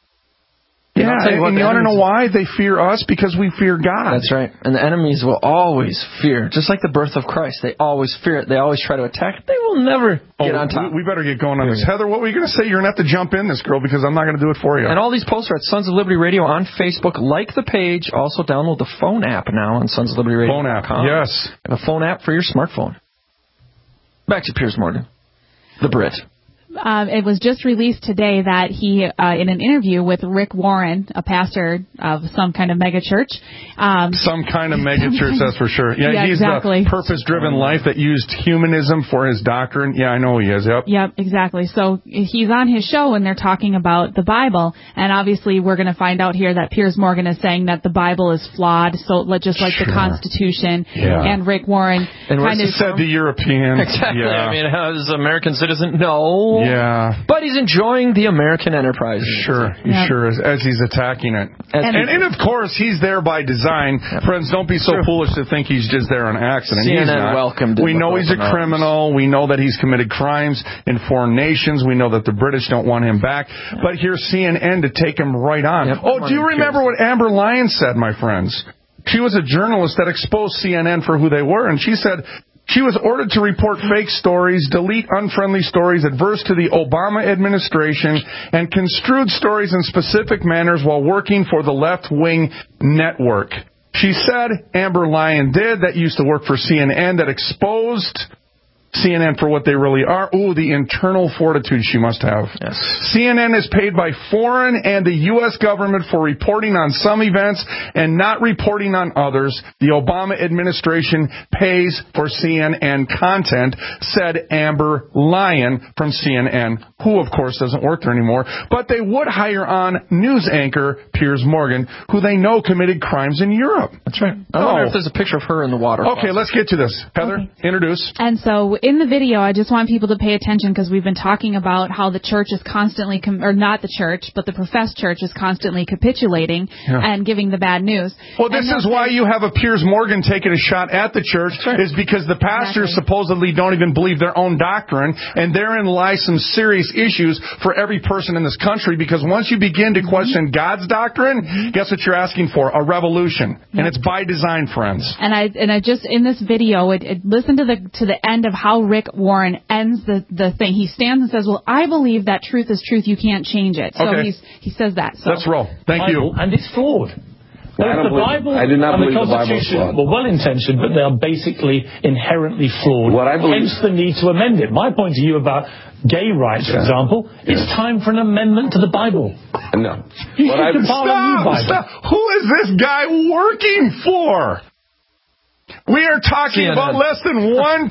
Yeah, and you want to know why? They fear us because we fear God. That's right. And the enemies will always fear. Just like the birth of Christ. They always fear it. They always try to attack it. They will never get on top. We better get going on this. Heather, what were you going to say? You're going to have to jump in this, girl, because I'm not going to do it for you. And all these posts are at Sons of Liberty Radio on Facebook. Like the page. Also download the phone app now on Sons of Liberty Radio. Phone app, yes. A phone app for your smartphone. Back to Piers Morgan. The Brit. It was just released today that he, in an interview with Rick Warren, a pastor of some kind of mega church. Some kind of mega church, that's for sure. Yeah, he's exactly. the purpose-driven life that used humanism for his doctrine. Yeah, I know he is. Yep, exactly. So he's on his show and they're talking about the Bible, and obviously we're going to find out here that Piers Morgan is saying that the Bible is flawed, so just like the Constitution. And Rick Warren kind of said the European. Exactly. Yeah. I mean, as an American citizen, no. Yeah. But he's enjoying the American enterprise. Sure, he sure is, as he's attacking it. And of course, he's there by design. Friends, don't be so foolish to think he's just there on accident. CNN he's not. welcomed him. We know he's a criminal. We know that he's committed crimes in foreign nations. We know that the British don't want him back. But here's CNN to take him right on. Do you remember what Amber Lyon said, my friends? She was a journalist that exposed CNN for who they were, and she said she was ordered to report fake stories, delete unfriendly stories adverse to the Obama administration, and construed stories in specific manners while working for the left-wing network. She said, Amber Lyon did, that used to work for CNN, that exposed CNN for what they really are. Ooh, the internal fortitude she must have. Yes. CNN is paid by foreign and the U.S. government for reporting on some events and not reporting on others. The Obama administration pays for CNN content, said Amber Lyon from CNN, who, of course, doesn't work there anymore. But they would hire on news anchor Piers Morgan, who they know committed crimes in Europe. That's right. I wonder if there's a picture of her in the water. Okay, let's get to this. Heather, introduce. And so in the video, I just want people to pay attention because we've been talking about how the church is constantly, or not the church, but the professed church is constantly capitulating and giving the bad news. Well, this is why you have a Piers Morgan taking a shot at the church, is because the pastors supposedly don't even believe their own doctrine, and therein lies some serious issues for every person in this country, because once you begin to question God's doctrine, guess what you're asking for? A revolution. And it's by design, friends. And I just, in this video, listen to the end of how Rick Warren ends the thing. He stands and says, well, I believe that truth is truth. You can't change it. So he says that. So. Let's roll. Thank you. And it's flawed. Both the Bible I do not and the believe the Bible is Constitution flawed. were well-intentioned, but they are basically inherently flawed. Hence the need to amend it. My point to you about gay rights, for example, it's time for an amendment to the Bible. No. You should compile a new Bible. Stop. Who is this guy working for? We are talking about less than 1.7%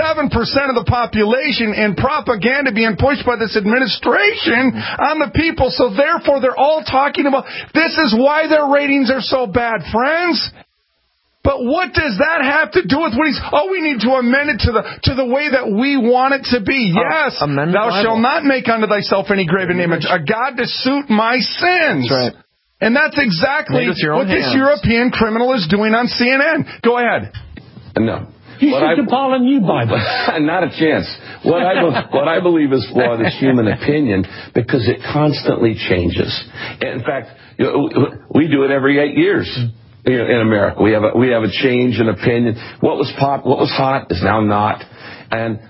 of the population and propaganda being pushed by this administration on the people. So therefore, they're all talking about this is why their ratings are so bad, friends. But what does that have to do with what he's... Oh, we need to amend it to the way that we want it to be. Yes, thou shalt not make unto thyself any graven image, a god to suit my sins. That's right. And that's exactly what this European criminal is doing on CNN. Go ahead. No. You should compile a new Bible. Not a chance. What I believe is flawed is human opinion, because it constantly changes. In fact, we do it every 8 years in America. We have a change in opinion. What was hot is now not. And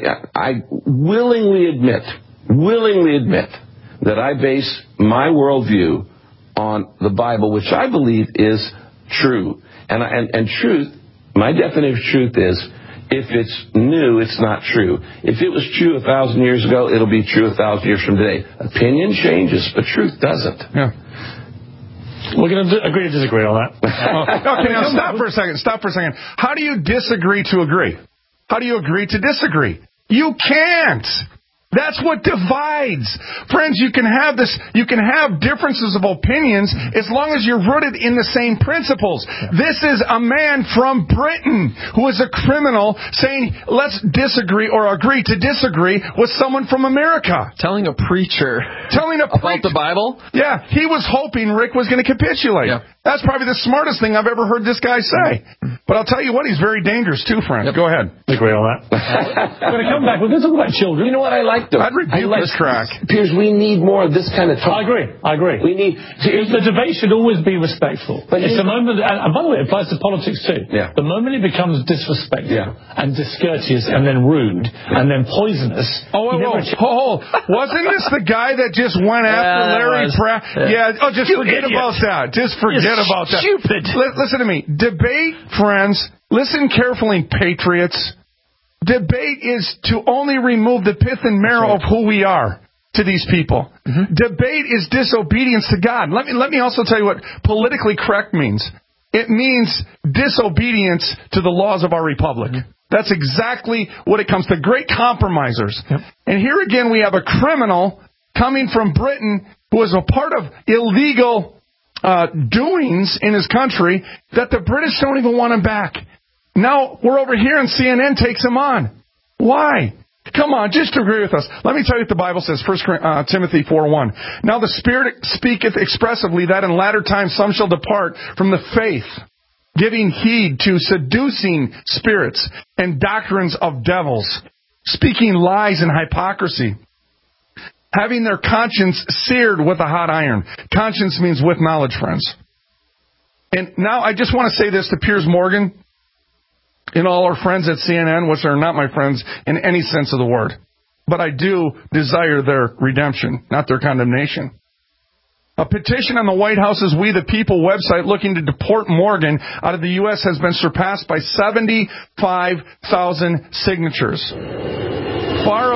I willingly admit that I base my worldview on the Bible, which I believe is true. And truth, my definition of truth is, if it's new, it's not true. If it was true 1,000 years ago, it'll be true 1,000 years from today. Opinion changes, but truth doesn't. Yeah. We're going to agree to disagree on that. Okay, now stop for a second. How do you disagree to agree? How do you agree to disagree? You can't. That's what divides. Friends, you can have differences of opinions as long as you're rooted in the same principles. This is a man from Britain who is a criminal saying, let's disagree or agree to disagree with someone from America. Telling a preacher about the Bible? Yeah, he was hoping Rick was going to capitulate. Yeah. That's probably the smartest thing I've ever heard this guy say. But I'll tell you what, he's very dangerous too, friend. Go ahead. Agree on that. We're going to come back. We're going to talk about children. You know what I like, though? I'd rebuke this crack. Piers, we need more of this kind of talk. I agree. We need... The debate should always be respectful. But it's the moment... And by the way, it applies to politics too. Yeah. The moment it becomes disrespectful and discourteous and then rude and then poisonous... Wasn't this the guy that just went after Larry Pratt? Just forget about that. Just forget about that. Stupid. Listen to me. Debate, friends. Listen carefully, patriots. Debate is to only remove the pith and marrow of who we are to these people. Mm-hmm. Debate is disobedience to God. Let me also tell you what politically correct means. It means disobedience to the laws of our republic. Mm-hmm. That's exactly what it comes to. Great compromisers. Yep. And here again we have a criminal coming from Britain who is a part of illegal doings in his country that the British don't even want him back. Now we're over here and CNN takes him on. Why? Come on, just agree with us. Let me tell you what the Bible says, 1 Timothy 4:1. Now the Spirit speaketh expressively that in latter times some shall depart from the faith, giving heed to seducing spirits and doctrines of devils, speaking lies and hypocrisy, having their conscience seared with a hot iron. Conscience means with knowledge, friends. And now I just want to say this to Piers Morgan and all our friends at CNN, which are not my friends in any sense of the word. But I do desire their redemption, not their condemnation. A petition on the White House's We the People website looking to deport Morgan out of the U.S. has been surpassed by 75,000 signatures. Far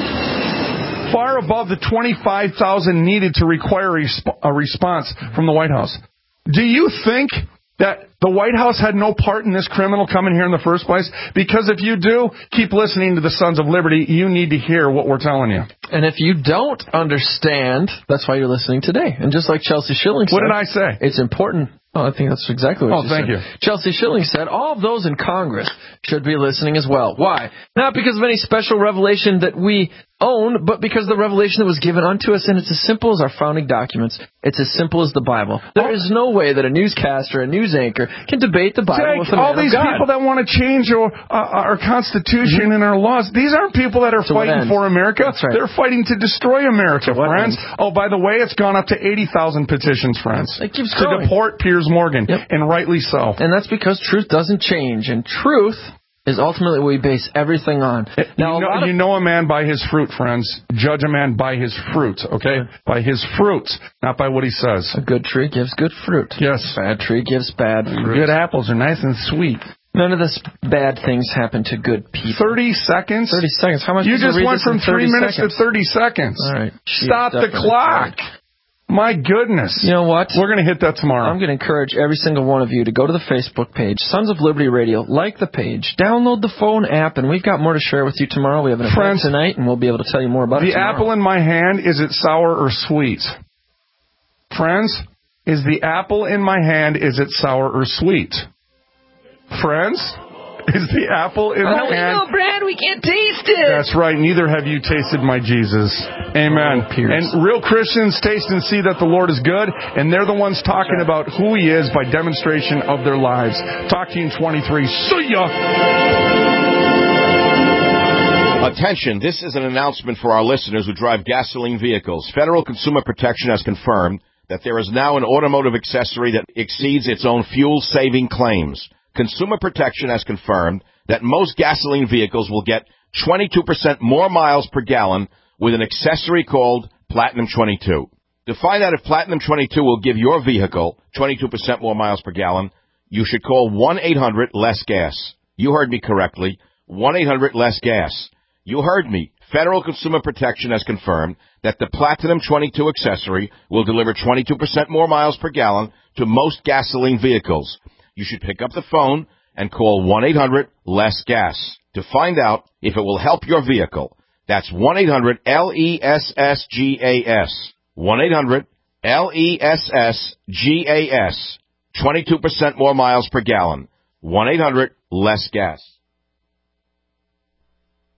above the 25,000 needed to require a response from the White House. Do you think that the White House had no part in this criminal coming here in the first place? Because if you do, keep listening to the Sons of Liberty. You need to hear what we're telling you. And if you don't understand, that's why you're listening today. And just like Chelsea Schilling said... What did I say? It's important... Oh, I think that's exactly what you said. Oh, thank you. Chelsea Schilling said, all of those in Congress should be listening as well. Why? Not because of any special revelation that we own, but because of the revelation that was given unto us, and it's as simple as our founding documents. It's as simple as the Bible. There is no way that a newscaster, a news anchor, can debate the Bible with a man all these of God. People that want to change our Constitution and our laws, these aren't people that are fighting for America. That's right. They're fighting to destroy America, friends. Oh, by the way, it's gone up to 80,000 petitions, friends. It keeps to growing. Deport Piers Morgan, and rightly so. And that's because truth doesn't change, and truth is ultimately what we base everything on. Now, you know a man by his fruit, friends. Judge a man by his fruit, okay? By his fruit, not by what he says. A good tree gives good fruit. Yes. A bad tree gives bad fruit. Good apples are nice and sweet. None of this bad things happen to good people. 30 seconds? 30 seconds. How much? You just went from 3 minutes to 30 seconds. All right. Stop the clock. My goodness. You know what? We're going to hit that tomorrow. I'm going to encourage every single one of you to go to the Facebook page, Sons of Liberty Radio, like the page, download the phone app, and we've got more to share with you tomorrow. We have an event tonight, and we'll be able to tell you more about it tomorrow. The apple in my hand, is it sour or sweet? Friends, is the apple in my hand, is it sour or sweet? Friends? Is the apple in my hand? No, Brad, we can't taste it. That's right. Neither have you tasted my Jesus. Amen. And real Christians taste and see that the Lord is good, and they're the ones talking about who He is by demonstration of their lives. Talk to you in 23. See ya! Attention, this is an announcement for our listeners who drive gasoline vehicles. Federal Consumer Protection has confirmed that there is now an automotive accessory that exceeds its own fuel-saving claims. Consumer Protection has confirmed that most gasoline vehicles will get 22% more miles per gallon with an accessory called Platinum 22. To find out if Platinum 22 will give your vehicle 22% more miles per gallon, you should call 1-800-LESS-GAS. You heard me correctly, 1-800-LESS-GAS. You heard me. Federal Consumer Protection has confirmed that the Platinum 22 accessory will deliver 22% more miles per gallon to most gasoline vehicles. You should pick up the phone and call 1-800-LESS-GAS to find out if it will help your vehicle. That's 1-800-LESS-GAS. 1-800-LESS-GAS. 22% more miles per gallon. 1-800-LESS-GAS.